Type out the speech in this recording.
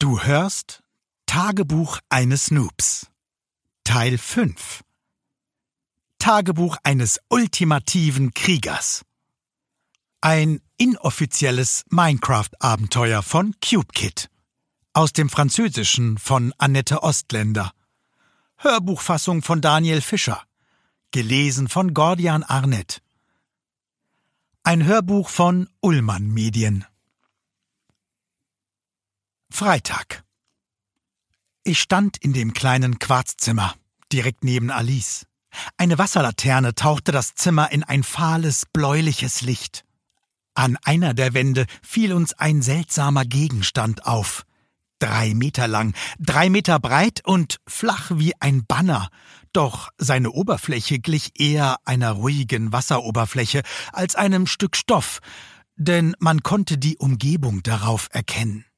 Du hörst Tagebuch eines Noobs. Teil 5. Tagebuch eines ultimativen Kriegers. Ein inoffizielles Minecraft-Abenteuer von CubeKit. Aus dem Französischen von Annette Ostländer. Hörbuchfassung von Daniel Fischer. Gelesen von Gordian Arnett. Ein Hörbuch von Ullmann Medien. Freitag. Ich stand in dem kleinen Quarzzimmer, direkt neben Alice. Eine Wasserlaterne tauchte das Zimmer in ein fahles, bläuliches Licht. An einer der Wände fiel uns ein seltsamer Gegenstand auf. 3 Meter lang, 3 Meter breit und flach wie ein Banner. Doch seine Oberfläche glich eher einer ruhigen Wasseroberfläche als einem Stück Stoff, denn man konnte die Umgebung darauf erkennen.